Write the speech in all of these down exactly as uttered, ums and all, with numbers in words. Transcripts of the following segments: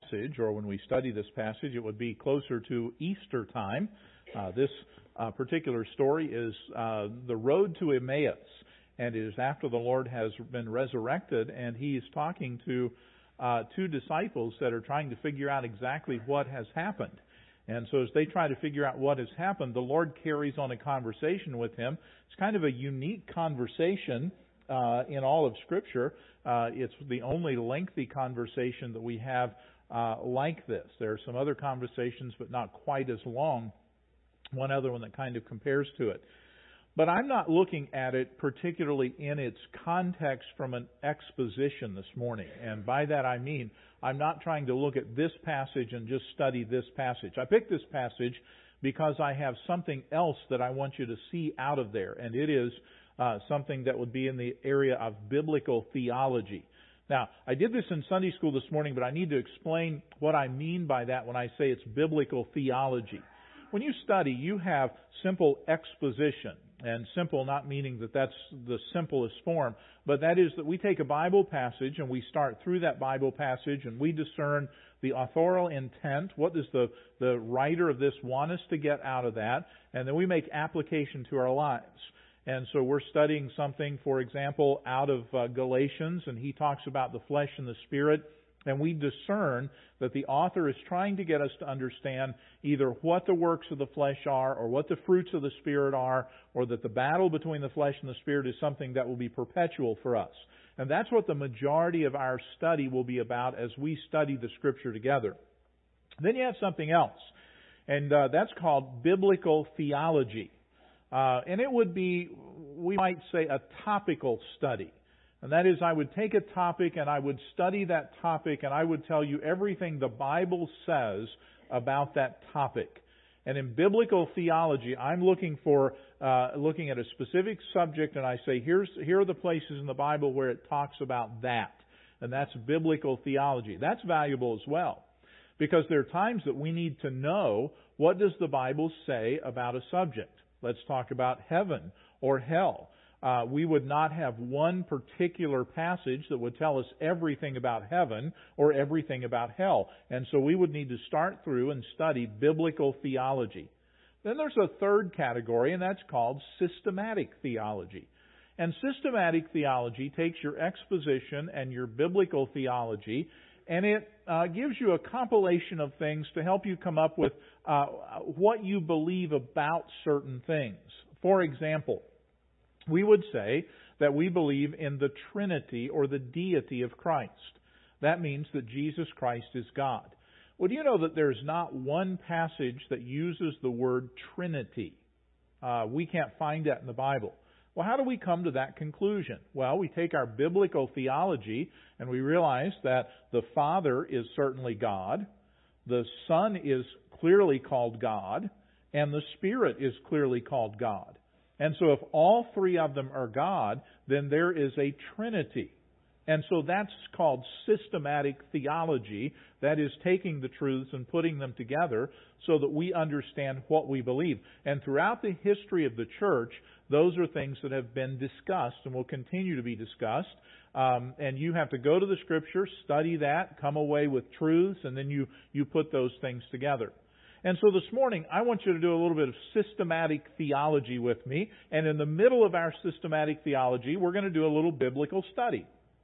passage, or when we study this passage, it would be closer to Easter time. Uh, this uh, particular story is uh, the road to Emmaus, and it is after the Lord has been resurrected, and He is talking to uh, two disciples that are trying to figure out exactly what has happened. And so as they try to figure out what has happened, the Lord carries on a conversation with him. It's kind of a unique conversation uh, in all of Scripture. Uh, it's the only lengthy conversation that we have uh, like this. There are some other conversations, but not quite as long. One other one that kind of compares to it. But I'm not looking at it particularly in its context from an exposition this morning. And by that I mean, I'm not trying to look at this passage and just study this passage. I picked this passage because I have something else that I want you to see out of there. And it is uh, something that would be in the area of biblical theology. Now, I did this in Sunday school this morning, but I need to explain what I mean by that when I say it's biblical theology. When you study, you have simple exposition. And simple not meaning that that's the simplest form, but that is that we take a Bible passage and we start through that Bible passage and we discern the authorial intent. What does the, the writer of this want us to get out of that? And then we make application to our lives. And so we're studying something, for example, out of uh, Galatians, and he talks about the flesh and the spirit. And we discern that the author is trying to get us to understand either what the works of the flesh are or what the fruits of the Spirit are, or that the battle between the flesh and the Spirit is something that will be perpetual for us. And that's what the majority of our study will be about as we study the Scripture together. Then you have something else, and uh, that's called biblical theology. Uh, and it would be, we might say, a topical study. And that is, I would take a topic and I would study that topic and I would tell you everything the Bible says about that topic. And in biblical theology, I'm looking for uh, looking at a specific subject and I say, here's here are the places in the Bible where it talks about that. And that's biblical theology. That's valuable as well. Because there are times that we need to know, what does the Bible say about a subject? Let's talk about heaven or hell. Uh, we would not have one particular passage that would tell us everything about heaven or everything about hell. And so we would need to start through and study biblical theology. Then there's a third category, and that's called systematic theology. And systematic theology takes your exposition and your biblical theology, and it uh, gives you a compilation of things to help you come up with uh, what you believe about certain things. For example, we would say that we believe in the Trinity or the deity of Christ. That means that Jesus Christ is God. Well, do you know that there's not one passage that uses the word Trinity? Uh, we can't find that in the Bible. Well, how do we come to that conclusion? Well, we take our biblical theology and we realize that the Father is certainly God, the Son is clearly called God, and the Spirit is clearly called God. And so if all three of them are God, then there is a Trinity. And so that's called systematic theology. That is taking the truths and putting them together so that we understand what we believe. And throughout the history of the church, those are things that have been discussed and will continue to be discussed. Um, and you have to go to the Scripture, study that, come away with truths, and then you, you put those things together. And so this morning, I want you to do a little bit of systematic theology with me. And in the middle of our systematic theology, we're going to do a little biblical study.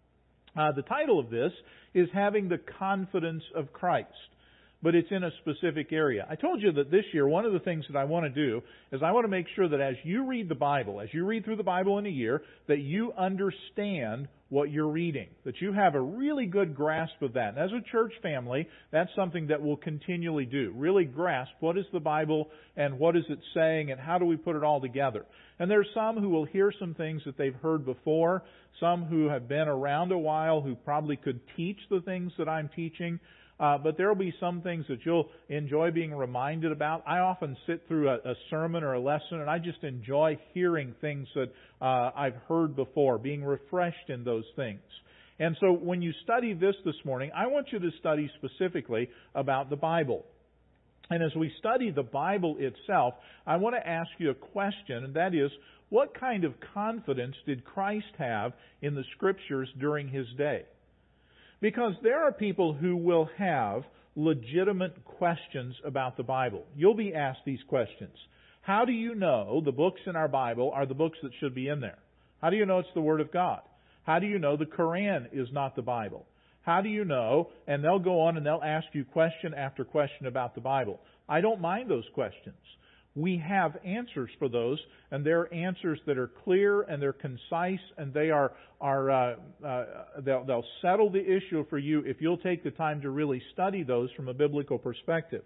Uh, the title of this is Having the Confidence of Christ. But it's in a specific area. I told you that this year, one of the things that I want to do is I want to make sure that as you read the Bible, as you read through the Bible in a year, that you understand what you're reading, that you have a really good grasp of that. And as a church family, that's something that we'll continually do. Really grasp what is the Bible and what is it saying and how do we put it all together. And there's some who will hear some things that they've heard before, some who have been around a while who probably could teach the things that I'm teaching. Uh, but there will be some things that you'll enjoy being reminded about. I often sit through a, a sermon or a lesson, and I just enjoy hearing things that uh, I've heard before, being refreshed in those things. And so when you study this this morning, I want you to study specifically about the Bible. And as we study the Bible itself, I want to ask you a question, and that is, what kind of confidence did Christ have in the Scriptures during His day? Because there are people who will have legitimate questions about the Bible. You'll be asked these questions. How do you know the books in our Bible are the books that should be in there? How do you know it's the Word of God? How do you know the Koran is not the Bible? How do you know? And they'll go on and they'll ask you question after question about the Bible. I don't mind those questions. We have answers for those, and they're answers that are clear and they're concise, and they are are uh, uh, they'll, they'll settle the issue for you if you'll take the time to really study those from a biblical perspective.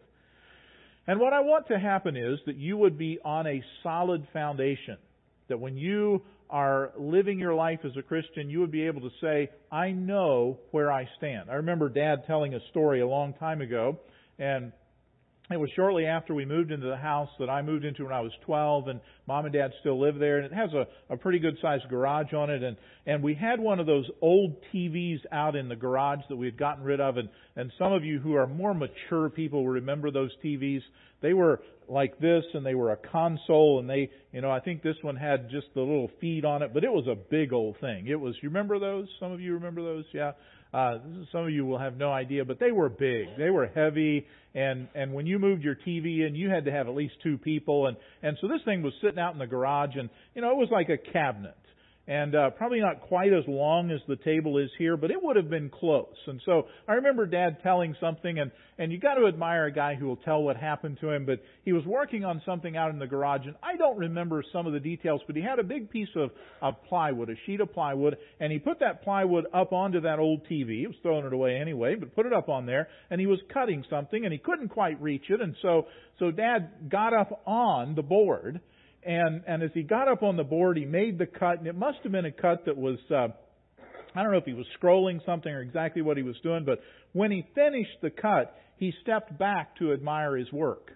And what I want to happen is that you would be on a solid foundation. That when you are living your life as a Christian, you would be able to say, I know where I stand. I remember Dad telling a story a long time ago, and it was shortly after we moved into the house that I moved into when I was twelve, and Mom and Dad still live there, and it has a, a pretty good sized garage on it, and, and we had one of those old T Vs out in the garage that we had gotten rid of, and, and some of you who are more mature people will remember those T Vs. They were like this, and they were a console, and they, you know, I think this one had just the little feed on it, but it was a big old thing. It was, you remember those? Some of you remember those? Yeah. Uh, some of you will have no idea, but they were big. They were heavy, and, and when you moved your T V in, you had to have at least two people, and, and so this thing was sitting out in the garage, and, you know, it was like a cabinet. And uh, probably not quite as long as the table is here, but it would have been close. And so I remember Dad telling something, and, and you got to admire a guy who will tell what happened to him, but he was working on something out in the garage, and I don't remember some of the details, but he had a big piece of, of plywood, a sheet of plywood, and he put that plywood up onto that old T V. He was throwing it away anyway, but put it up on there, and he was cutting something, and he couldn't quite reach it, and so, so Dad got up on the board. And, and as he got up on the board, he made the cut, and it must have been a cut that was, uh, I don't know if he was scrolling something or exactly what he was doing, but when he finished the cut, he stepped back to admire his work.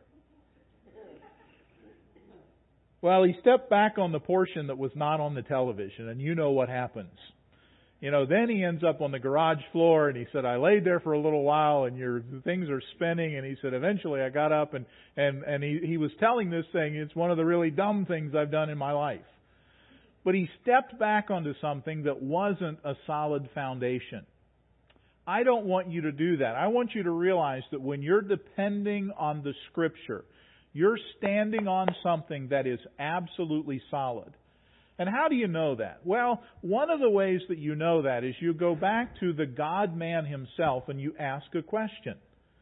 Well, he stepped back on the portion that was not on the television, and you know what happens. You know, then he ends up on the garage floor, and he said, I laid there for a little while, and your things are spinning, and he said, eventually I got up, and, and, and he, he was telling this saying, it's one of the really dumb things I've done in my life. But he stepped back onto something that wasn't a solid foundation. I don't want you to do that. I want you to realize that when you're depending on the Scripture, you're standing on something that is absolutely solid. And how do you know that? Well, one of the ways that you know that is you go back to the God-man himself and you ask a question.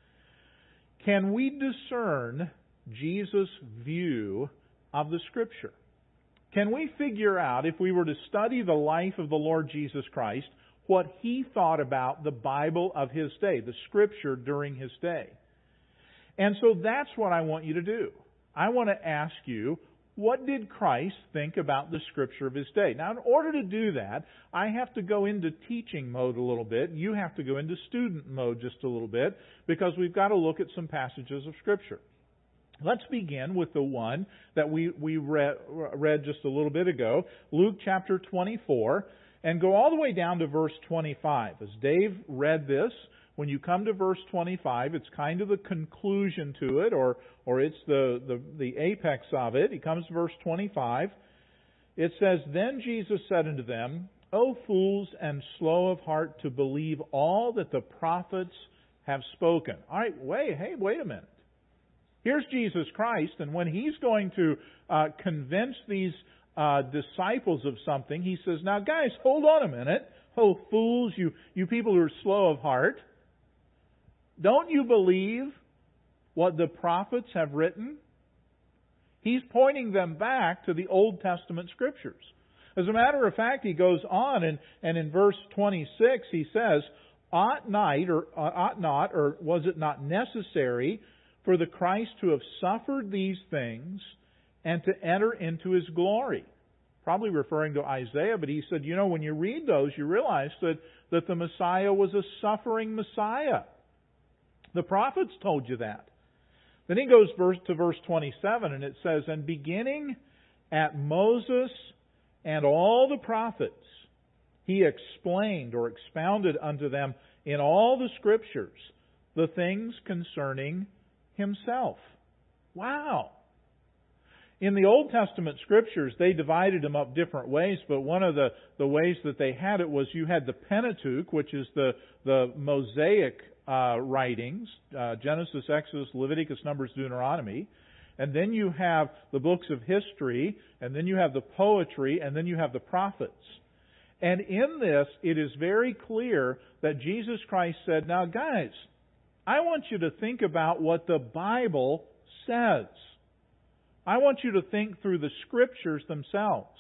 Can we discern Jesus' view of the Scripture? Can we figure out, if we were to study the life of the Lord Jesus Christ, what He thought about the Bible of His day, the Scripture during His day? And so that's what I want you to do. I want to ask you, what did Christ think about the Scripture of His day? Now, in order to do that, I have to go into teaching mode a little bit. You have to go into student mode just a little bit, because we've got to look at some passages of Scripture. Let's begin with the one that we, we read, read just a little bit ago, Luke chapter twenty-four, and go all the way down to verse twenty-five. As Dave read this, when you come to verse twenty-five, it's kind of the conclusion to it, or or it's the, the, the apex of it. He comes to verse twenty-five. It says, Then Jesus said unto them, O fools and slow of heart to believe all that the prophets have spoken. All right, wait, hey, wait a minute. Here's Jesus Christ, and when He's going to uh, convince these uh, disciples of something, He says, now guys, hold on a minute. Oh, fools, you, you people who are slow of heart. Don't you believe what the prophets have written? He's pointing them back to the Old Testament Scriptures. As a matter of fact, he goes on, and, and in verse twenty-six he says, Ought not, or uh, ought not, or was it not necessary for the Christ to have suffered these things and to enter into His glory? Probably referring to Isaiah, but he said, you know, when you read those, you realize that, that the Messiah was a suffering Messiah. The prophets told you that. Then he goes verse to verse twenty-seven, and it says, And beginning at Moses and all the prophets, He explained or expounded unto them in all the Scriptures the things concerning Himself. Wow! In the Old Testament Scriptures, they divided them up different ways, but one of the, the ways that they had it was you had the Pentateuch, which is the, the Mosaic uh, writings, uh, Genesis, Exodus, Leviticus, Numbers, Deuteronomy. And then you have the books of history, and then you have the poetry, and then you have the prophets. And in this, it is very clear that Jesus Christ said, now guys, I want you to think about what the Bible says. I want you to think through the Scriptures themselves.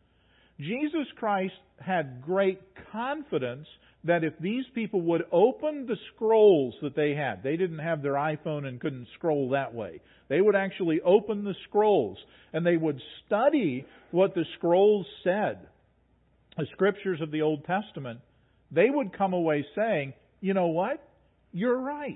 Jesus Christ had great confidence that if these people would open the scrolls that they had, they didn't have their iPhone and couldn't scroll that way. They would actually open the scrolls and they would study what the scrolls said, the Scriptures of the Old Testament. They would come away saying, you know what? You're right.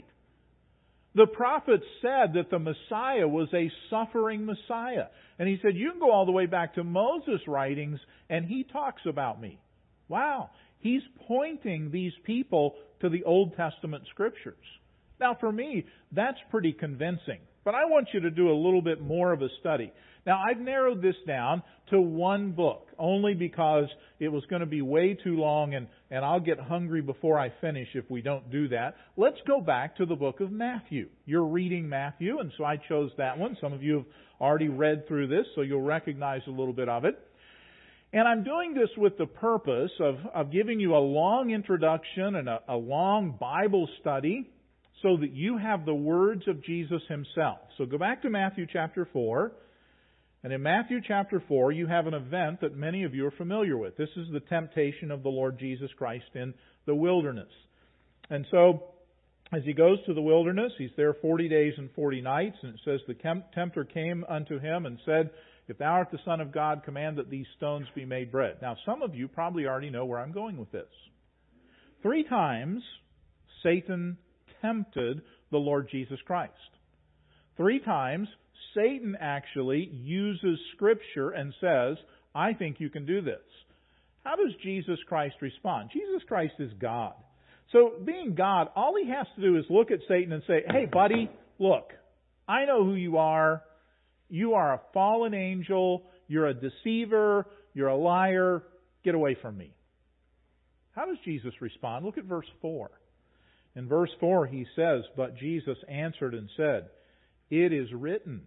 The prophets said that the Messiah was a suffering Messiah. And he said, you can go all the way back to Moses' writings, and he talks about me. Wow. He's pointing these people to the Old Testament Scriptures. Now, for me, that's pretty convincing. But I want you to do a little bit more of a study. Now, I've narrowed this down to one book, only because it was going to be way too long, and, and I'll get hungry before I finish if we don't do that. Let's go back to the book of Matthew. You're reading Matthew, and so I chose that one. Some of you have already read through this, so you'll recognize a little bit of it. And I'm doing this with the purpose of, of giving you a long introduction and a, a long Bible study so that you have the words of Jesus Himself. So go back to Matthew chapter four. And in Matthew chapter four, you have an event that many of you are familiar with. This is the temptation of the Lord Jesus Christ in the wilderness. And so, as He goes to the wilderness, He's there forty days and forty nights. And it says, the tempter came unto Him and said, if thou art the Son of God, command that these stones be made bread. Now, some of you probably already know where I'm going with this. Three times, Satan tempted the Lord Jesus Christ. Three times, Satan actually uses Scripture and says, I think you can do this. How does Jesus Christ respond? Jesus Christ is God. So, being God, all He has to do is look at Satan and say, hey, buddy, look, I know who you are. You are a fallen angel. You're a deceiver. You're a liar. Get away from me. How does Jesus respond? Look at verse four. In verse four, He says, but Jesus answered and said, it is written,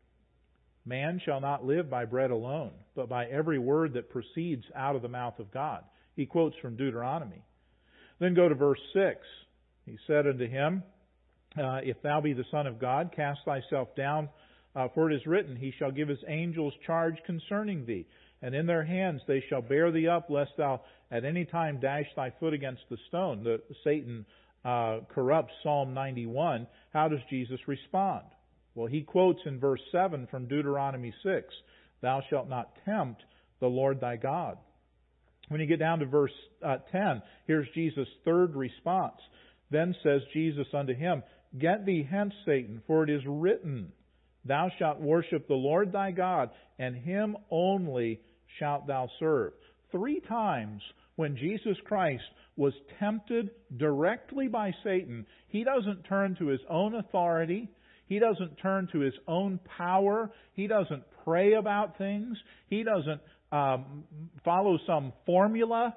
man shall not live by bread alone, but by every word that proceeds out of the mouth of God. He quotes from Deuteronomy. Then go to verse six. He said unto him, uh, if thou be the Son of God, cast thyself down, uh, for it is written, He shall give His angels charge concerning thee, and in their hands they shall bear thee up, lest thou at any time dash thy foot against the stone. The, Satan uh, corrupts Psalm ninety-one. How does Jesus respond? Well, he quotes in verse seven from Deuteronomy six, thou shalt not tempt the Lord thy God. When you get down to verse uh, ten, here's Jesus' third response. Then says Jesus unto him, get thee hence, Satan, for it is written, thou shalt worship the Lord thy God, and Him only shalt thou serve. Three times when Jesus Christ was tempted directly by Satan, He doesn't turn to His own authority. He doesn't turn to His own power. He doesn't pray about things. He doesn't um, follow some formula.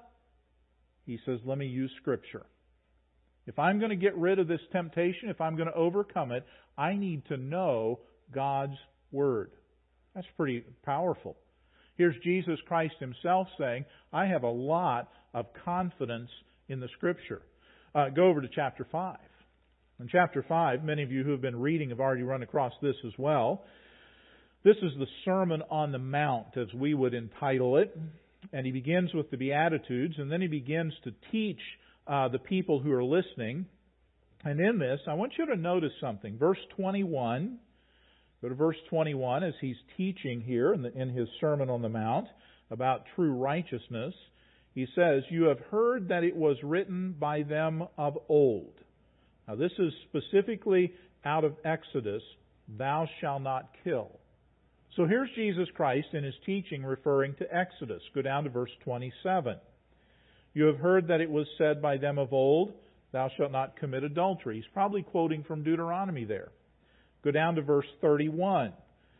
He says, let me use Scripture. If I'm going to get rid of this temptation, if I'm going to overcome it, I need to know God's Word. That's pretty powerful. Here's Jesus Christ Himself saying, I have a lot of confidence in the Scripture. Uh, go over to chapter five. In chapter five, many of you who have been reading have already run across this as well. This is the Sermon on the Mount, as we would entitle it. And He begins with the Beatitudes, and then He begins to teach uh, the people who are listening. And in this, I want you to notice something. Verse twenty-one, go to verse twenty-one as He's teaching here in, the, in His Sermon on the Mount about true righteousness. He says, you have heard that it was written by them of old. Now, this is specifically out of Exodus, thou shalt not kill. So here's Jesus Christ in His teaching referring to Exodus. Go down to verse twenty-seven. You have heard that it was said by them of old, thou shalt not commit adultery. He's probably quoting from Deuteronomy there. Go down to verse thirty-one.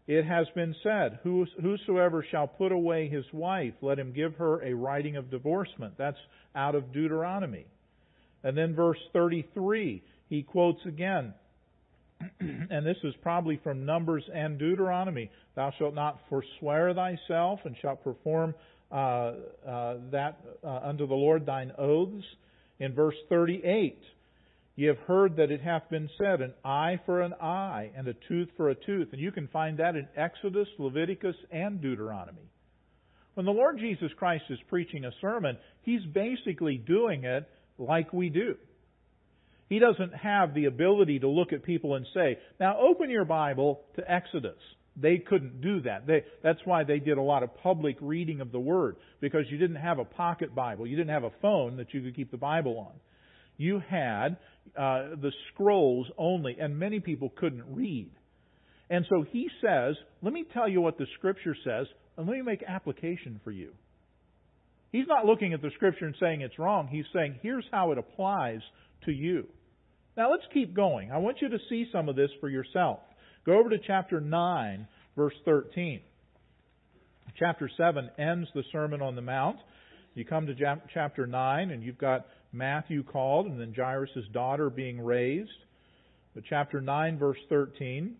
It has been said, whosoever shall put away his wife, let him give her a writing of divorcement. That's out of Deuteronomy. And then verse thirty-three, he quotes again, and this is probably from Numbers and Deuteronomy. Thou shalt not forswear thyself, and shalt perform uh, uh, that uh, unto the Lord thine oaths. In verse thirty-eight, ye have heard that it hath been said, an eye for an eye, and a tooth for a tooth. And you can find that in Exodus, Leviticus, and Deuteronomy. When the Lord Jesus Christ is preaching a sermon, He's basically doing it like we do. He doesn't have the ability to look at people and say, now open your Bible to Exodus. They couldn't do that. They, that's why they did a lot of public reading of the Word, because you didn't have a pocket Bible. You didn't have a phone that you could keep the Bible on. You had uh, the scrolls only, and many people couldn't read. And so He says, let me tell you what the Scripture says, and let me make application for you. He's not looking at the Scripture and saying it's wrong. He's saying, here's how it applies to you. Now let's keep going. I want you to see some of this for yourself. Go over to chapter nine, verse thirteen. Chapter seven ends the Sermon on the Mount. You come to chapter nine, and you've got Matthew called, and then Jairus' daughter being raised. But chapter nine, verse thirteen,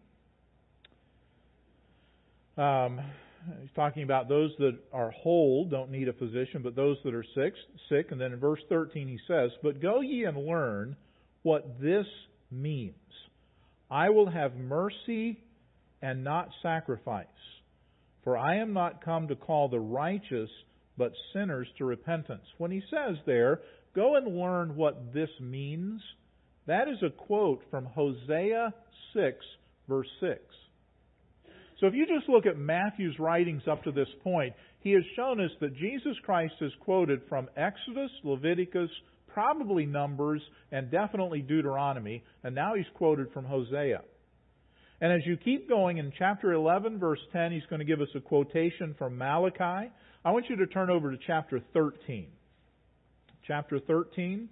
um, he's talking about those that are whole don't need a physician, but those that are sick. Sick, and then in verse thirteen he says, "But go ye and learn what this means. I will have mercy and not sacrifice, for I am not come to call the righteous, but sinners to repentance." When he says there, go and learn what this means, that is a quote from Hosea six, verse six. So if you just look at Matthew's writings up to this point, he has shown us that Jesus Christ is quoted from Exodus, Leviticus, probably Numbers, and definitely Deuteronomy, and now he's quoted from Hosea. And as you keep going in chapter eleven, verse ten, he's going to give us a quotation from Malachi. I want you to turn over to chapter thirteen. Chapter thirteen.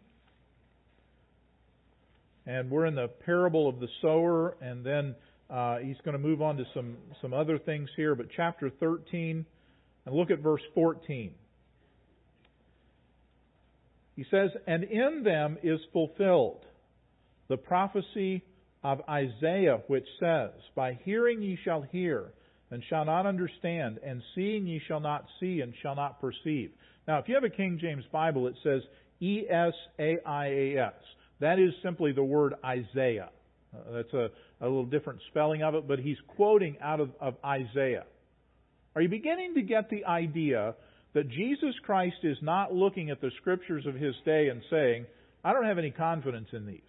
And we're in the parable of the sower, and then uh, he's going to move on to some, some other things here. But chapter thirteen, and look at verse fourteen. He says, "And in them is fulfilled the prophecy of Isaiah, which says, By hearing ye shall hear, and shall not understand, and seeing ye shall not see, and shall not perceive." Now, if you have a King James Bible, it says E S A I A S. That is simply the word Isaiah. Uh, that's a, a little different spelling of it, but he's quoting out of, of Isaiah. Are you beginning to get the idea that Jesus Christ is not looking at the Scriptures of His day and saying, I don't have any confidence in these?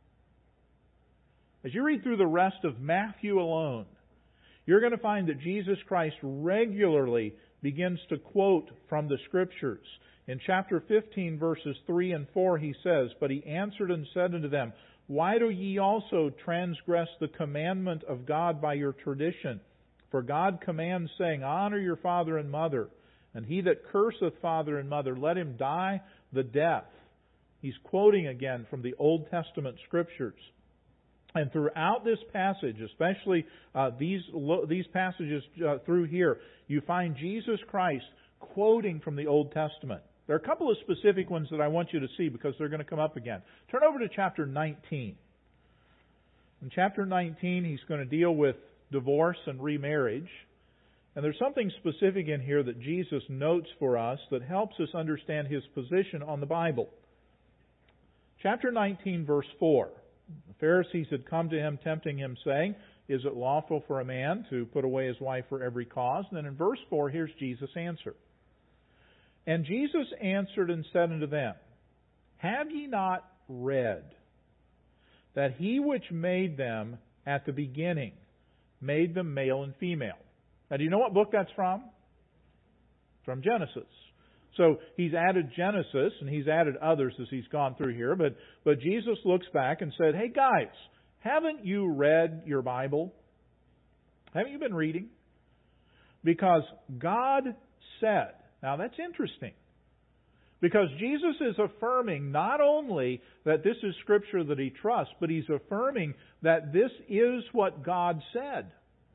As you read through the rest of Matthew alone, you're going to find that Jesus Christ regularly begins to quote from the Scriptures. In chapter fifteen, verses three and four, he says, "But he answered and said unto them, Why do ye also transgress the commandment of God by your tradition? For God commands, saying, Honor your father and mother. And he that curseth father and mother, let him die the death." He's quoting again from the Old Testament Scriptures. And throughout this passage, especially uh, these these passages uh, through here, you find Jesus Christ quoting from the Old Testament. There are a couple of specific ones that I want you to see because they're going to come up again. Turn over to chapter nineteen. In chapter nineteen, he's going to deal with divorce and remarriage. And there's something specific in here that Jesus notes for us that helps us understand His position on the Bible. Chapter nineteen, verse four. The Pharisees had come to Him, tempting Him, saying, Is it lawful for a man to put away his wife for every cause? And then in verse four, here's Jesus' answer. "And Jesus answered and said unto them, Have ye not read that He which made them at the beginning made them male and female?" Now, do you know what book that's from? From Genesis. So he's added Genesis, and he's added others as he's gone through here. But, but Jesus looks back and said, Hey guys, haven't you read your Bible? Haven't you been reading? Because God said. Now that's interesting. Because Jesus is affirming not only that this is Scripture that He trusts, but He's affirming that this is what God said.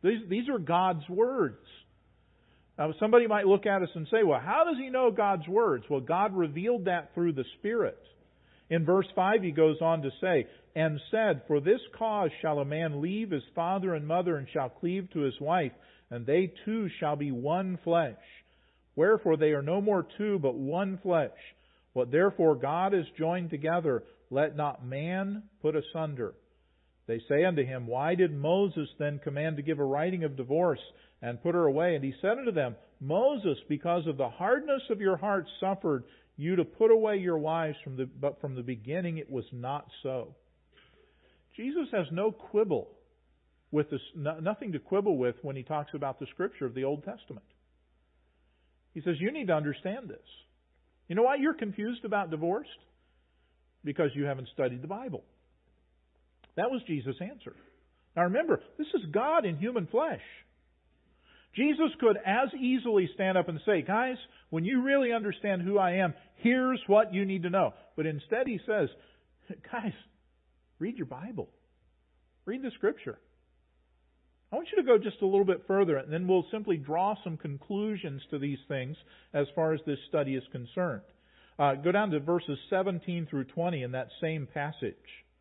These, these are God's words. Now, somebody might look at us and say, well, how does he know God's words? Well, God revealed that through the Spirit. In verse five, he goes on to say, and said, for this cause shall a man leave his father and mother, and shall cleave to his wife, and they two shall be one flesh. Wherefore they are no more two, but one flesh. What therefore God has joined together, let not man put asunder. They say unto him, why did Moses then command to give a writing of divorce, and put her away? And he said unto them, Moses, because of the hardness of your hearts, suffered you to put away your wives, from the, but from the beginning it was not so. Jesus has no quibble with this, nothing to quibble with when he talks about the Scripture of the Old Testament. He says, you need to understand this. You know why you're confused about divorce? Because you haven't studied the Bible. That was Jesus' answer. Now remember, this is God in human flesh. Jesus could as easily stand up and say, guys, when you really understand who I am, here's what you need to know. But instead he says, guys, read your Bible. Read the Scripture. I want you to go just a little bit further, and then we'll simply draw some conclusions to these things as far as this study is concerned. Uh, go down to verses seventeen through twenty in that same passage.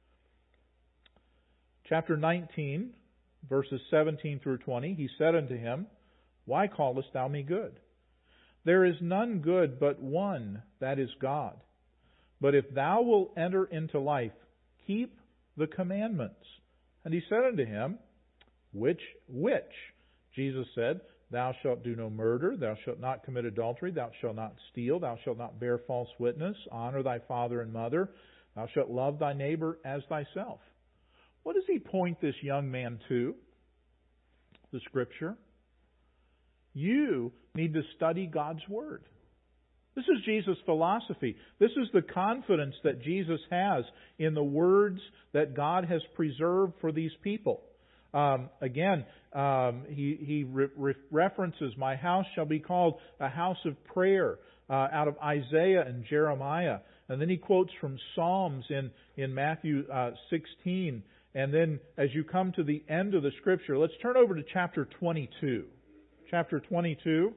Chapter nineteen, verses seventeen through twenty, he said unto him, why callest thou me good? There is none good but one, that is God. But if thou wilt enter into life, keep the commandments. And he said unto him, Which? Which? Jesus said, Thou shalt do no murder, thou shalt not commit adultery, thou shalt not steal, thou shalt not bear false witness, honor thy father and mother, thou shalt love thy neighbor as thyself. What does he point this young man to? The Scripture. You need to study God's Word. This is Jesus' philosophy. This is the confidence that Jesus has in the words that God has preserved for these people. Um, again, um, he, he re- re- references, my house shall be called a house of prayer, uh, out of Isaiah and Jeremiah. And then he quotes from Psalms in, in Matthew uh, sixteen. And then as you come to the end of the Scripture, let's turn over to chapter twenty-two. Chapter twenty-two.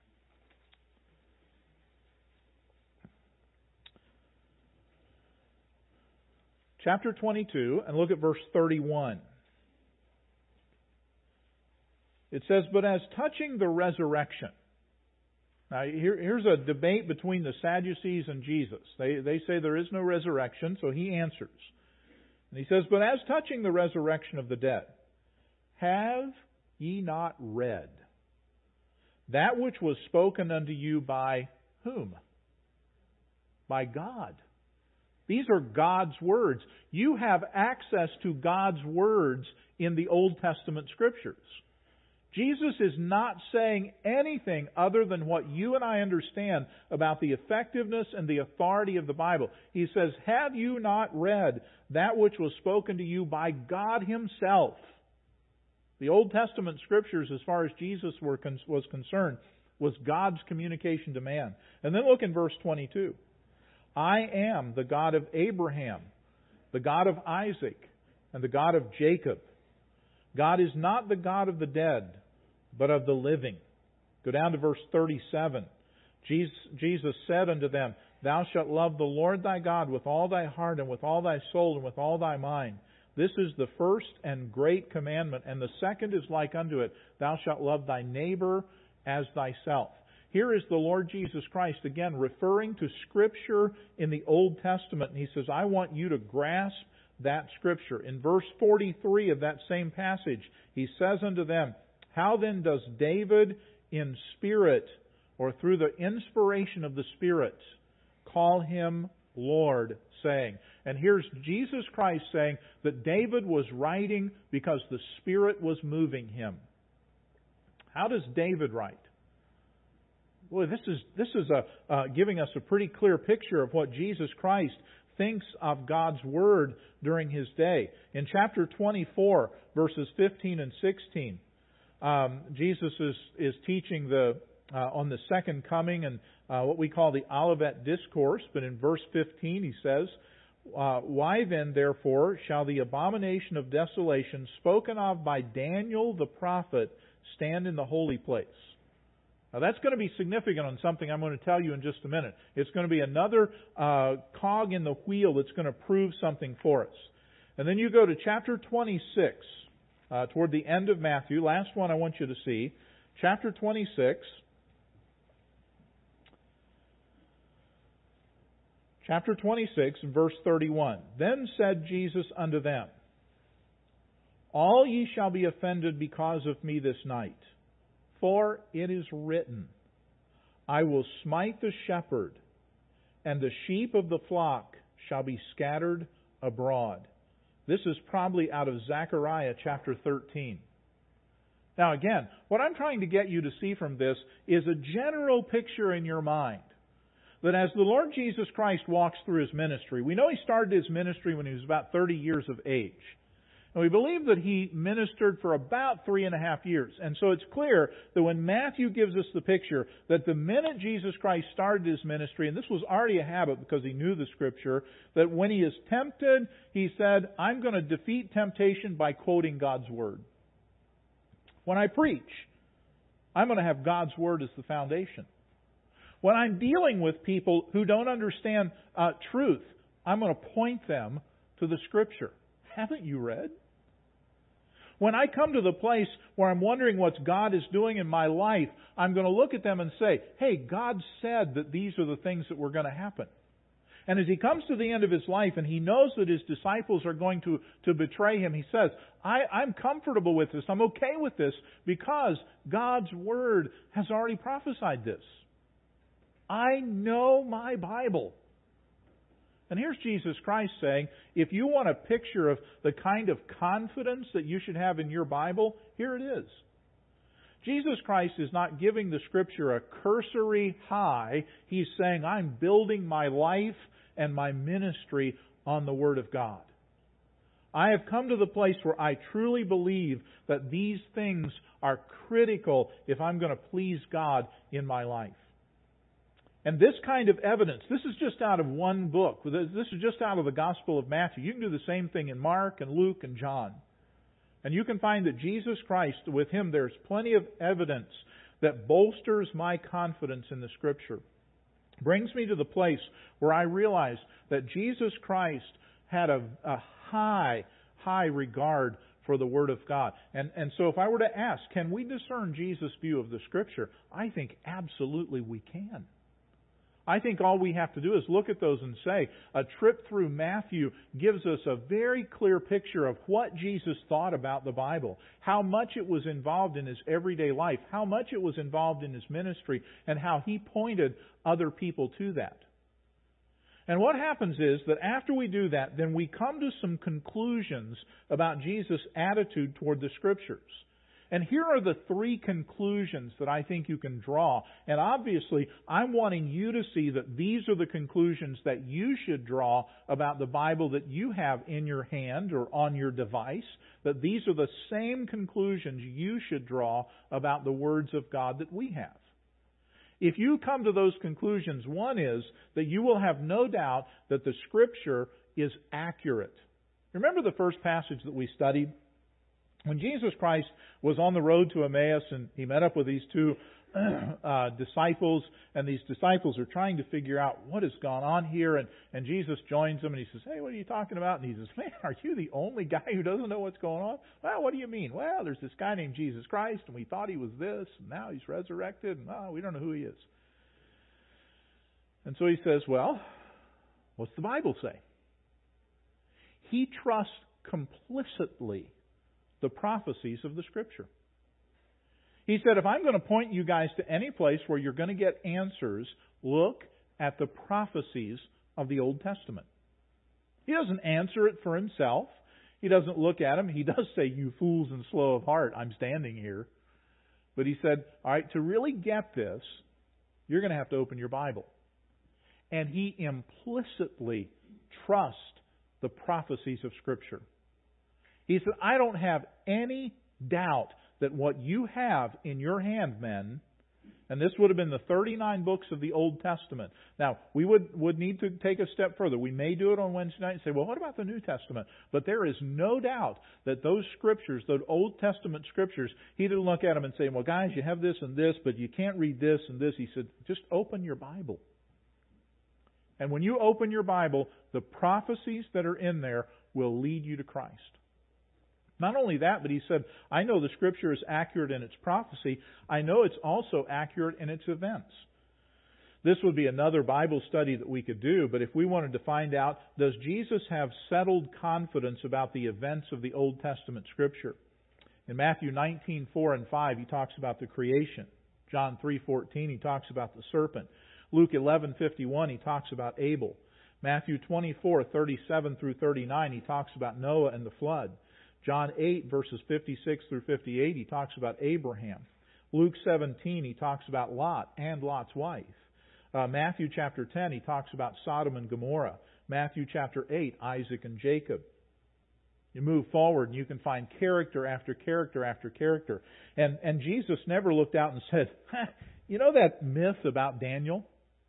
Chapter twenty-two, and look at verse thirty-one. It says, But as touching the resurrection. Now, here, here's a debate between the Sadducees and Jesus. They, they say there is no resurrection, so he answers. And he says, But as touching the resurrection of the dead, have ye not read that which was spoken unto you by whom? By God. These are God's words. You have access to God's words in the Old Testament Scriptures. Jesus is not saying anything other than what you and I understand about the effectiveness and the authority of the Bible. He says, have you not read that which was spoken to you by God Himself? The Old Testament Scriptures, as far as Jesus were, was concerned, was God's communication to man. And then look in verse twenty-two. I am the God of Abraham, the God of Isaac, and the God of Jacob. God is not the God of the dead, but of the living. Go down to verse thirty-seven. Jesus, Jesus said unto them, Thou shalt love the Lord thy God with all thy heart and with all thy soul and with all thy mind. This is the first and great commandment, and the second is like unto it. Thou shalt love thy neighbor as thyself. Here is the Lord Jesus Christ, again, referring to Scripture in the Old Testament. And He says, I want you to grasp that Scripture. In verse forty-three of that same passage, He says unto them, How then does David in spirit, or through the inspiration of the Spirit, call Him Lord, saying? And here's Jesus Christ saying that David was writing because the Spirit was moving him. How does David write? Boy, this is this is a uh, giving us a pretty clear picture of what Jesus Christ thinks of God's Word during His day. In chapter twenty-four, verses fifteen and sixteen, um, Jesus is is teaching the uh, on the second coming and uh, what we call the Olivet Discourse. But in verse fifteen, He says, Uh, why then, therefore, shall the abomination of desolation spoken of by Daniel the prophet stand in the holy place? Now that's going to be significant on something I'm going to tell you in just a minute. It's going to be another uh, cog in the wheel that's going to prove something for us. And then you go to chapter twenty-six, uh, toward the end of Matthew. Last one I want you to see. Chapter twenty-six. Chapter twenty-six, verse thirty-one. Then said Jesus unto them, All ye shall be offended because of me this night. For it is written, I will smite the shepherd, and the sheep of the flock shall be scattered abroad. This is probably out of Zechariah chapter thirteen. Now again, what I'm trying to get you to see from this is a general picture in your mind. That as the Lord Jesus Christ walks through His ministry, we know He started His ministry when He was about thirty years of age. And we believe that He ministered for about three and a half years. And so it's clear that when Matthew gives us the picture that the minute Jesus Christ started His ministry, and this was already a habit because He knew the Scripture, that when He is tempted, He said, I'm going to defeat temptation by quoting God's Word. When I preach, I'm going to have God's Word as the foundation. When I'm dealing with people who don't understand uh, truth, I'm going to point them to the Scripture. Haven't you read? When I come to the place where I'm wondering what God is doing in my life, I'm going to look at them and say, hey, God said that these are the things that were going to happen. And as He comes to the end of His life and He knows that His disciples are going to, to betray Him, He says, I, I'm comfortable with this. I'm okay with this because God's Word has already prophesied this. I know my Bible. And here's Jesus Christ saying, if you want a picture of the kind of confidence that you should have in your Bible, here it is. Jesus Christ is not giving the Scripture a cursory high. He's saying, I'm building my life and my ministry on the Word of God. I have come to the place where I truly believe that these things are critical if I'm going to please God in my life. And this kind of evidence, this is just out of one book. This is just out of the Gospel of Matthew. You can do the same thing in Mark and Luke and John. And you can find that Jesus Christ, with Him, there's plenty of evidence that bolsters my confidence in the Scripture. Brings me to the place where I realize that Jesus Christ had a, a high, high regard for the Word of God. And, and so if I were to ask, can we discern Jesus' view of the Scripture? I think absolutely we can. I think all we have to do is look at those and say, a trip through Matthew gives us a very clear picture of what Jesus thought about the Bible, how much it was involved in His everyday life, how much it was involved in His ministry, and how He pointed other people to that. And what happens is that after we do that, then we come to some conclusions about Jesus' attitude toward the Scriptures. And here are the three conclusions that I think you can draw. And obviously, I'm wanting you to see that these are the conclusions that you should draw about the Bible that you have in your hand or on your device. That these are the same conclusions you should draw about the words of God that we have. If you come to those conclusions, one is that you will have no doubt that the Scripture is accurate. Remember the first passage that we studied? When Jesus Christ was on the road to Emmaus and He met up with these two uh, disciples, and these disciples are trying to figure out what has gone on here, and, and Jesus joins them and He says, hey, what are you talking about? And he says, man, are you the only guy who doesn't know what's going on? Well, what do you mean? Well, there's this guy named Jesus Christ, and we thought He was this, and now He's resurrected, and oh, we don't know who He is. And so He says, well, what's the Bible say? He trusts complicitly the prophecies of the Scripture. He said, if I'm going to point you guys to any place where you're going to get answers, look at the prophecies of the Old Testament. He doesn't answer it for Himself. He doesn't look at them. He does say, you fools and slow of heart, I'm standing here. But He said, all right, to really get this, you're going to have to open your Bible. And He implicitly trusts the prophecies of Scripture. He said, I don't have any doubt that what you have in your hand, men, And this would have been the thirty-nine books of the Old Testament. Now, we would, would need to take a step further. We may do it on Wednesday night and say, well, what about the New Testament? But there is no doubt that those scriptures, those Old Testament scriptures, he didn't look at them and say, well, guys, you have this and this, but you can't read this and this. He said, just open your Bible. And when you open your Bible, the prophecies that are in there will lead you to Christ. Not only that, but he said, I know the Scripture is accurate in its prophecy. I know it's also accurate in its events. This would be another Bible study that we could do, but if we wanted to find out, does Jesus have settled confidence about the events of the Old Testament Scripture? In Matthew nineteen, four and five, he talks about the creation. John three fourteen, he talks about the serpent. Luke eleven fifty-one, he talks about Abel. Matthew twenty-four, thirty-seven through thirty-nine, he talks about Noah and the flood. John eight, verses fifty-six through fifty-eight, he talks about Abraham. Luke seventeen, he talks about Lot and Lot's wife. Uh, Matthew chapter ten, he talks about Sodom and Gomorrah. Matthew chapter eight, Isaac and Jacob. You move forward and you can find character after character after character. And, and Jesus never looked out and said, you know that myth about Daniel?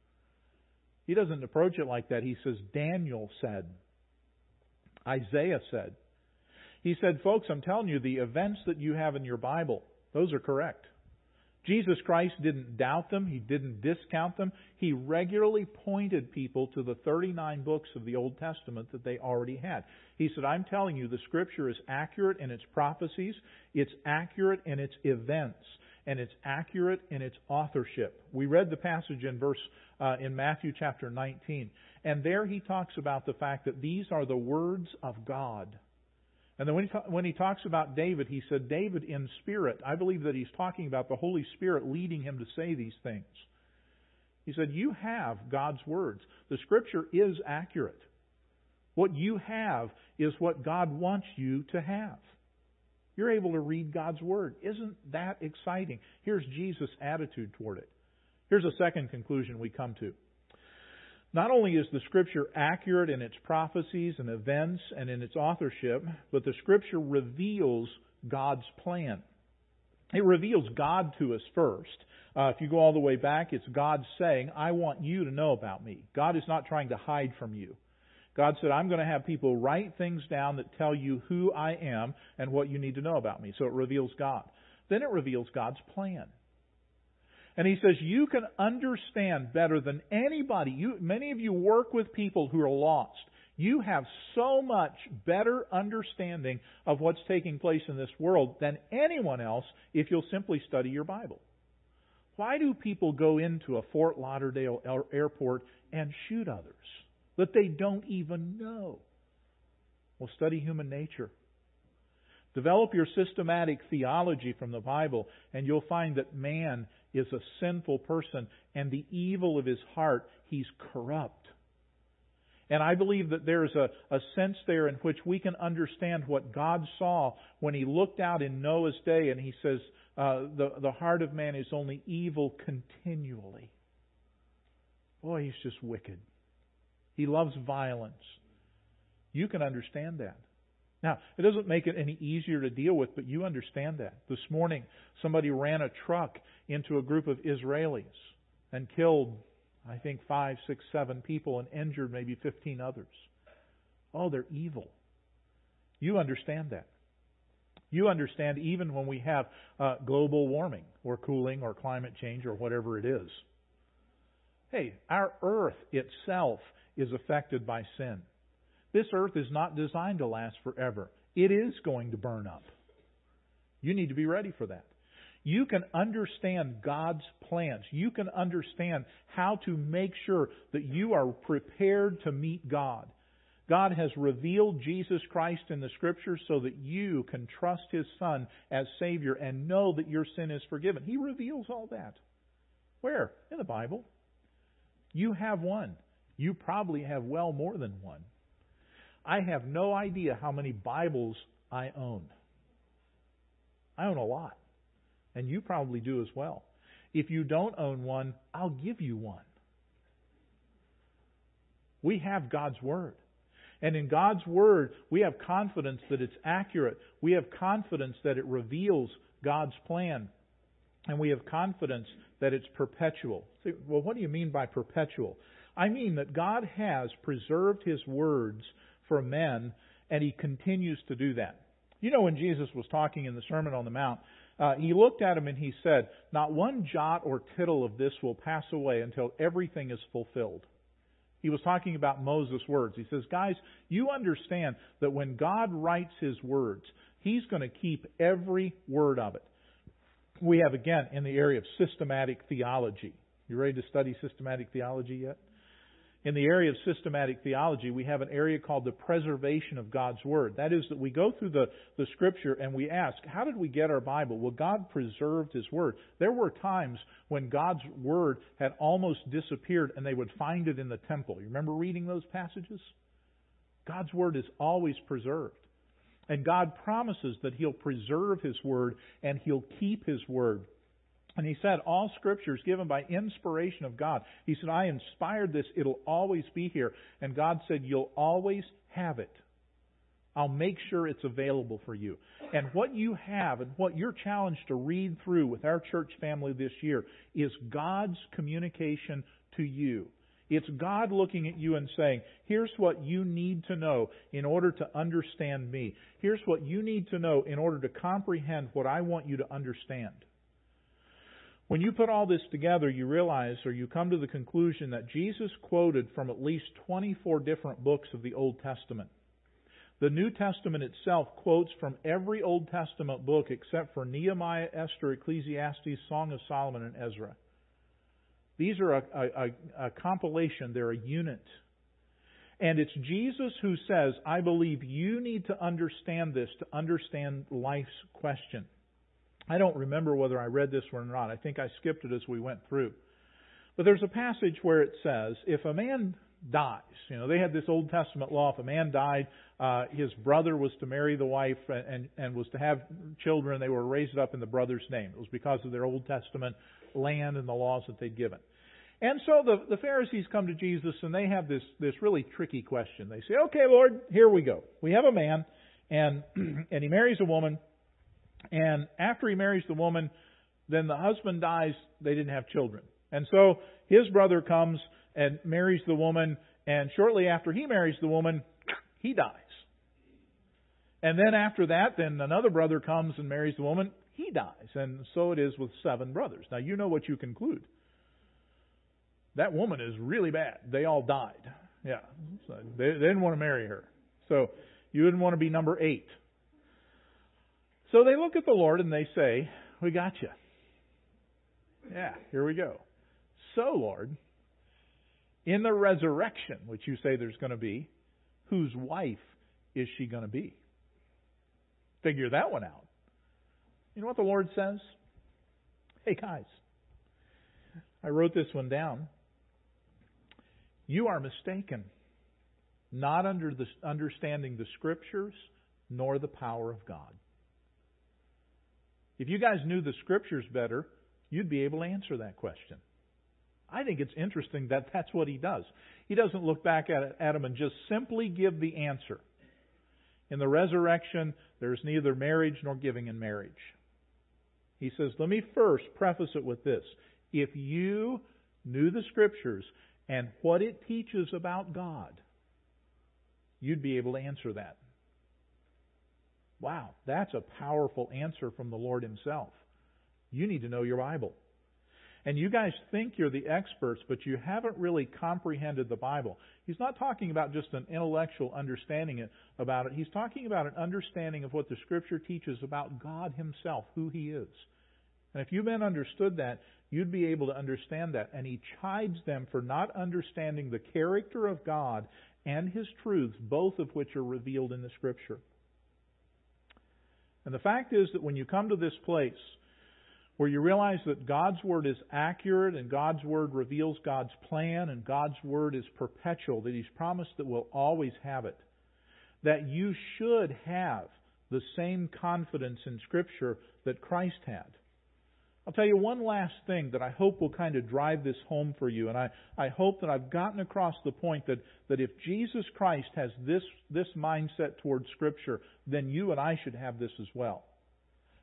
He doesn't approach it like that. He says, Daniel said. Isaiah said. He said, folks, I'm telling you, the events that you have in your Bible, those are correct. Jesus Christ didn't doubt them. He didn't discount them. He regularly pointed people to the thirty-nine books of the Old Testament that they already had. He said, I'm telling you, the Scripture is accurate in its prophecies, it's accurate in its events, and it's accurate in its authorship. We read the passage in verse uh, in Matthew chapter nineteen, and there he talks about the fact that these are the words of God. And then when he, ta- when he talks about David, he said, David in spirit. I believe that he's talking about the Holy Spirit leading him to say these things. He said, you have God's words. The Scripture is accurate. What you have is what God wants you to have. You're able to read God's Word. Isn't that exciting? Here's Jesus' attitude toward it. Here's a second conclusion we come to. Not only is the Scripture accurate in its prophecies and events and in its authorship, but the Scripture reveals God's plan. It reveals God to us first. Uh, if you go all the way back, it's God saying, I want you to know about me. God is not trying to hide from you. God said, I'm going to have people write things down that tell you who I am and what you need to know about me. So it reveals God. Then it reveals God's plan. And he says, you can understand better than anybody. You, many of you work with people who are lost. You have so much better understanding of what's taking place in this world than anyone else if you'll simply study your Bible. Why do people go into a Fort Lauderdale airport and shoot others that they don't even know? Well, study human nature. Develop your systematic theology from the Bible, and you'll find that man is a sinful person, and the evil of his heart, he's corrupt. And I believe that there's a, a sense there in which we can understand what God saw when He looked out in Noah's day and He says, uh, the, the heart of man is only evil continually. Boy, he's just wicked. He loves violence. You can understand that. Now, it doesn't make it any easier to deal with, but you understand that. This morning, somebody ran a truck into a group of Israelis and killed, I think, five, six, seven people and injured maybe fifteen others. Oh, they're evil. You understand that. You understand even when we have uh, global warming or cooling or climate change or whatever it is. Hey, our earth itself is affected by sin. This earth is not designed to last forever. It is going to burn up. You need to be ready for that. You can understand God's plans. You can understand how to make sure that you are prepared to meet God. God has revealed Jesus Christ in the Scriptures so that you can trust His Son as Savior and know that your sin is forgiven. He reveals all that. Where? In the Bible. You have one. You probably have well more than one. I have no idea how many Bibles I own. I own a lot. And you probably do as well. If you don't own one, I'll give you one. We have God's Word. And in God's Word, we have confidence that it's accurate. We have confidence that it reveals God's plan. and we have confidence that it's perpetual. See, well, what do you mean by perpetual? I mean that God has preserved His words for men, and He continues to do that. You know, when Jesus was talking in the Sermon on the Mount, uh, He looked at him and He said, "Not one jot or tittle of this will pass away until everything is fulfilled." He was talking about Moses' words. He says, guys, you understand that when God writes His words, He's going to keep every word of it. We have, again, in the area of systematic theology. You ready to study systematic theology yet? In the area of systematic theology, we have an area called the preservation of God's Word. That is, that we go through the, the Scripture and we ask, how did we get our Bible? Well, God preserved His Word. There were times when God's Word had almost disappeared and they would find it in the temple. You remember reading those passages? God's Word is always preserved. And God promises that He'll preserve His Word and He'll keep His Word. And He said, all Scripture is given by inspiration of God. He said, I inspired this. It'll always be here. And God said, you'll always have it. I'll make sure it's available for you. And what you have and what you're challenged to read through with our church family this year is God's communication to you. It's God looking at you and saying, here's what you need to know in order to understand me. Here's what you need to know in order to comprehend what I want you to understand. When you put all this together, you realize, or you come to the conclusion, that Jesus quoted from at least twenty-four different books of the Old Testament. The New Testament itself quotes from every Old Testament book except for Nehemiah, Esther, Ecclesiastes, Song of Solomon, and Ezra. These are a, a, a compilation. They're a unit. And it's Jesus who says, I believe you need to understand this to understand life's question. I don't remember whether I read this one or not. I think I skipped it as we went through. But there's a passage where it says, if a man dies, you know, they had this Old Testament law, if a man died, uh, his brother was to marry the wife and, and, and was to have children. They were raised up in the brother's name. It was because of their Old Testament land and the laws that they'd given. And so the, the Pharisees come to Jesus and they have this, this really tricky question. They say, okay, Lord, here we go. We have a man and, and he marries a woman. And after he marries the woman, then the husband dies. They didn't have children. And so his brother comes and marries the woman. And shortly after he marries the woman, he dies. And then after that, then another brother comes and marries the woman. He dies. And so it is with seven brothers. Now you know what you conclude. That woman is really bad. They all died. Yeah. So they, they didn't want to marry her. So you wouldn't want to be number eight. So they look at the Lord and they say, we got you. Yeah, here we go. So, Lord, in the resurrection, which you say there's going to be, whose wife is she going to be? Figure that one out. You know what the Lord says? Hey, guys, I wrote this one down. You are mistaken, not under the understanding the Scriptures nor the power of God. If you guys knew the Scriptures better, you'd be able to answer that question. I think it's interesting that that's what He does. He doesn't look back at Adam and just simply give the answer. In the resurrection, there's neither marriage nor giving in marriage. He says, let me first preface it with this. If you knew the Scriptures and what it teaches about God, you'd be able to answer that. Wow, that's a powerful answer from the Lord Himself. You need to know your Bible. And you guys think you're the experts, but you haven't really comprehended the Bible. He's not talking about just an intellectual understanding about it. He's talking about an understanding of what the Scripture teaches about God Himself, who He is. And if you men understood that, you'd be able to understand that. And He chides them for not understanding the character of God and His truths, both of which are revealed in the Scripture. And the fact is that when you come to this place where you realize that God's Word is accurate and God's Word reveals God's plan and God's Word is perpetual, that He's promised that we'll always have it, that you should have the same confidence in Scripture that Christ had. I'll tell you one last thing that I hope will kind of drive this home for you, and I, I hope that I've gotten across the point that, that if Jesus Christ has this, this mindset towards Scripture, then you and I should have this as well.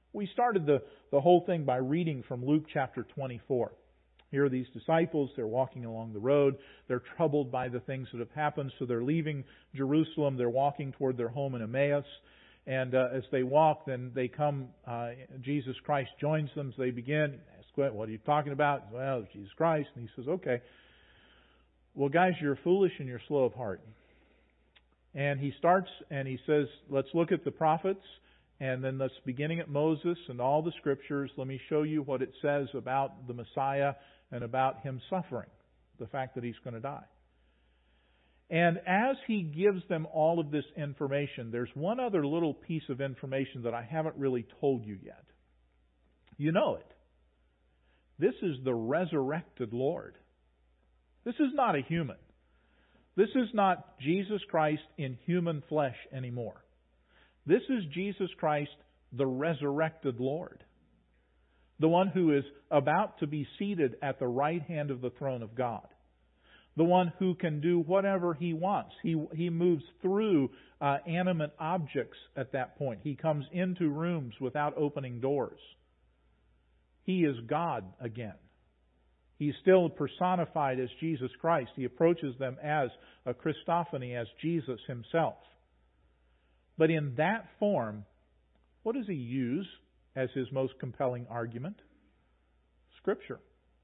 We started the, the whole thing by reading from Luke chapter twenty-four. Here are these disciples, they're walking along the road, they're troubled by the things that have happened, so they're leaving Jerusalem, they're walking toward their home in Emmaus, and uh, as they walk, then they come, uh, Jesus Christ joins them, so they begin, ask, what are you talking about? Well, it's Jesus Christ, and He says, okay, well guys, you're foolish and you're slow of heart. And He starts and He says, let's look at the prophets, and then let's beginning at Moses and all the Scriptures, let me show you what it says about the Messiah and about Him suffering, the fact that He's going to die. And as He gives them all of this information, there's one other little piece of information that I haven't really told you yet. You know it. This is the resurrected Lord. This is not a human. This is not Jesus Christ in human flesh anymore. This is Jesus Christ, the resurrected Lord. The one who is about to be seated at the right hand of the throne of God. The one who can do whatever He wants. He, he moves through uh, animate objects at that point. He comes into rooms without opening doors. He is God again. He's still personified as Jesus Christ. He approaches them as a Christophany, as Jesus Himself. But in that form, what does He use as His most compelling argument? Scripture.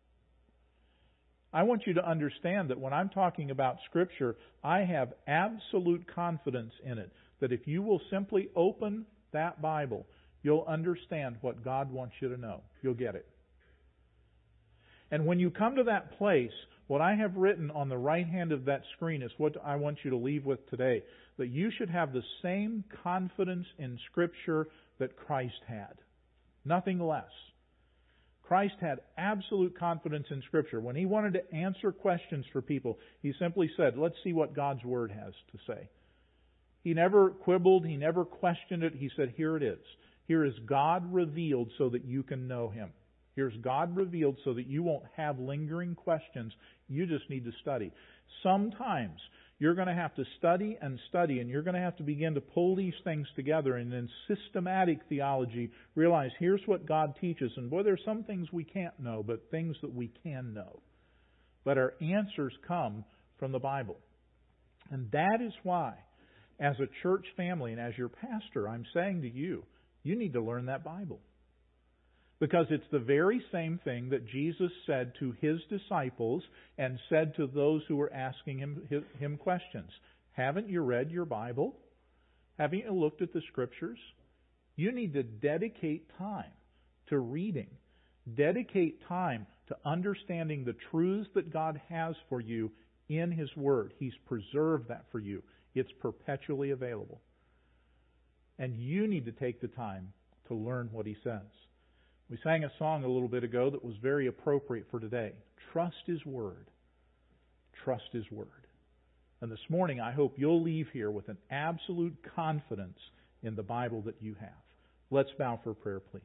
I want you to understand that when I'm talking about Scripture, I have absolute confidence in it. That if you will simply open that Bible, you'll understand what God wants you to know. You'll get it. And when you come to that place, what I have written on the right hand of that screen is what I want you to leave with today. That you should have the same confidence in Scripture that Christ had. Nothing less. Christ had absolute confidence in Scripture. When He wanted to answer questions for people, He simply said, let's see what God's Word has to say. He never quibbled. He never questioned it. He said, here it is. Here is God revealed so that you can know Him. Here's God revealed so that you won't have lingering questions. You just need to study. Sometimes you're going to have to study and study, and you're going to have to begin to pull these things together, and in systematic theology realize here's what God teaches. And boy, there's some things we can't know, but things that we can know. But our answers come from the Bible. And that is why, as a church family and as your pastor, I'm saying to you, you need to learn that Bible. Because it's the very same thing that Jesus said to His disciples and said to those who were asking Him, him questions. Haven't you read your Bible? Haven't you looked at the Scriptures? You need to dedicate time to reading. Dedicate time to understanding the truths that God has for you in His Word. He's preserved that for you. It's perpetually available. And you need to take the time to learn what He says. We sang a song a little bit ago that was very appropriate for today. Trust His Word. Trust His Word. And this morning, I hope you'll leave here with an absolute confidence in the Bible that you have. Let's bow for prayer, please.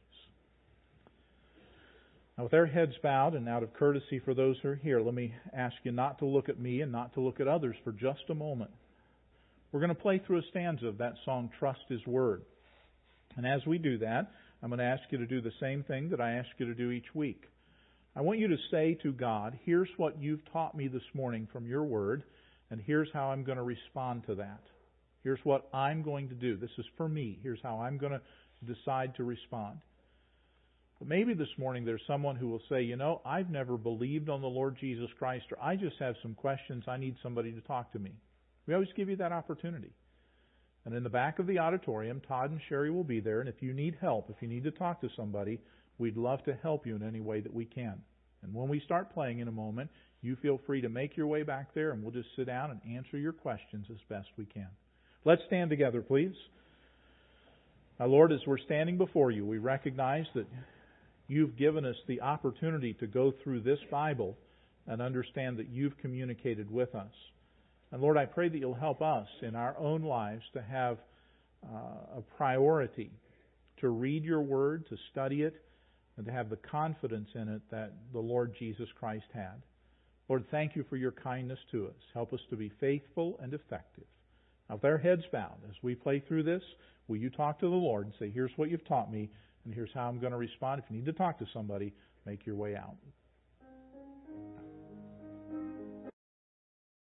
Now, with our heads bowed and out of courtesy for those who are here, let me ask you not to look at me and not to look at others for just a moment. We're going to play through a stanza of that song, Trust His Word. And as we do that, I'm going to ask you to do the same thing that I ask you to do each week. I want you to say to God, here's what you've taught me this morning from your Word, and here's how I'm going to respond to that. Here's what I'm going to do. This is for me. Here's how I'm going to decide to respond. But maybe this morning there's someone who will say, you know, I've never believed on the Lord Jesus Christ, or I just have some questions. I need somebody to talk to me. We always give you that opportunity. And in the back of the auditorium, Todd and Sherry will be there. And if you need help, if you need to talk to somebody, we'd love to help you in any way that we can. And when we start playing in a moment, you feel free to make your way back there, and we'll just sit down and answer your questions as best we can. Let's stand together, please. Now, Lord, as we're standing before you, we recognize that you've given us the opportunity to go through this Bible and understand that you've communicated with us. And Lord, I pray that you'll help us in our own lives to have uh, a priority to read your Word, to study it, and to have the confidence in it that the Lord Jesus Christ had. Lord, thank you for your kindness to us. Help us to be faithful and effective. Now, with our heads bowed, as we play through this, will you talk to the Lord and say, here's what you've taught me. and here's how I'm going to respond. If you need to talk to somebody, make your way out.